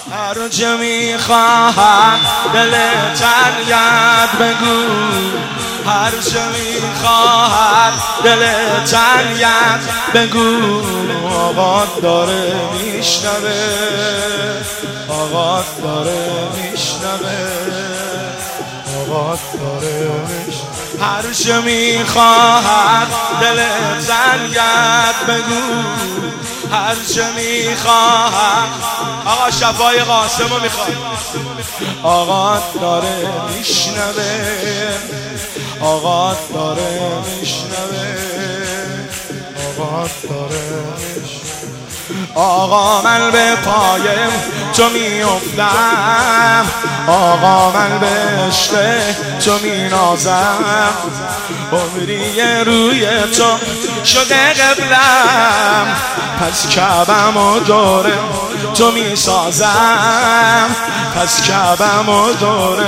هر چه میخواهد دل تنگت بگو، هر چه میخواهد دل تنگت بگو. آقات داره میشنوه، آقات داره میشنوه، آقات داره میشنوه. هر چه میخواهد دل تنگت بگو، هر چه میخواهد. آقا شفای قاسمو میخواد. آقات داره میشنوه، آقات داره میشنوه، آقات داره میشنوه. آقا من به پایم تو میافتم، آقا من به عشق تو مینازم. عمری روی تو شده قبلم، پس کعبم و دوره تو میسازم، پس کعبم و دوره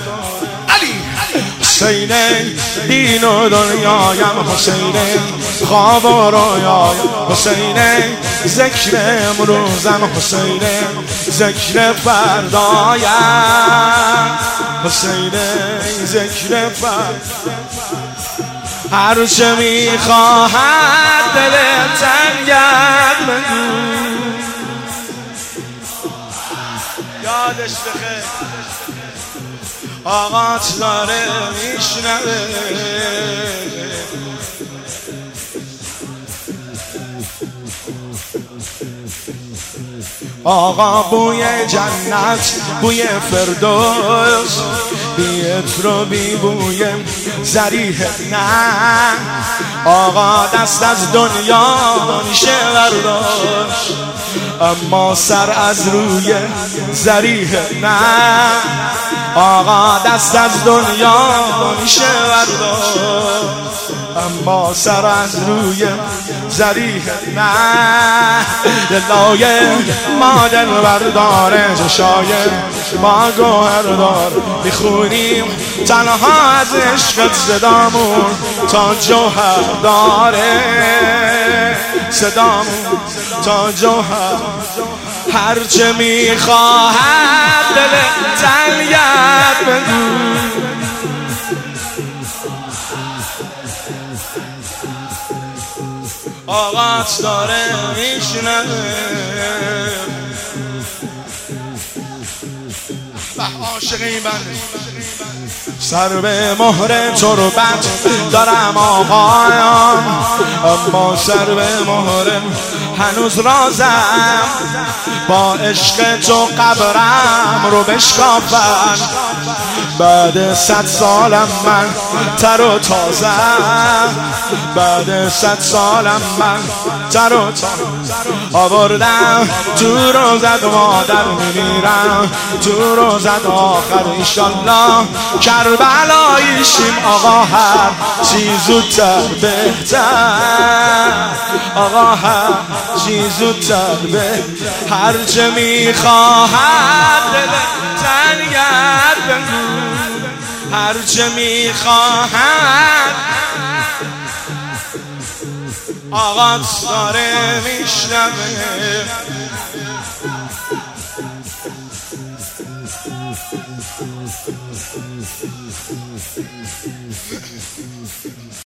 حسین دین و دنیایم، حسین خواب و رویایم، حسین ذکر امروزم، حسین ذکر فردایم، حسین ذکر فردایم. هر چه میخواهد دل تنگت بگو. یادش بخیر آقات داره میشنوه. آقا بوی جنت، بوی فردوس، بی عطر و بی بوی ذریح نه. آقا دست از دنیا میشه برداشت، اما سر از روی ذریح نه. آقا دست از دنیا میشه برداشت، اما سر از روی ذریح نه. دلای ما دل برداره، چشای ما گوهر دار. میخونیم تنها از عشقت صدامون تا جوهر داره، صدامون تا جوهر. هر چه میخواهد دل تنگت بگو، آقات داره میشنوه. عاشقی من سر به مهر تربت دارم آقایان، اما سر به مهر هنوز رازم. با عشق تو قبرم رو بشکافن، بعد 100 سالم من تر و تازم، بعد 100 سالم من تر و تازم. آوردم تو روزت مادر میمیرم، تو روزت آخر ایشالله کربلاییشیم. آقا هر چی زودتر بهتر، آقا هر چی زودتر بهتر. هر چه میخواهد دل تنگت بگو، هر چه میخواهد. آقات داره میشنوه.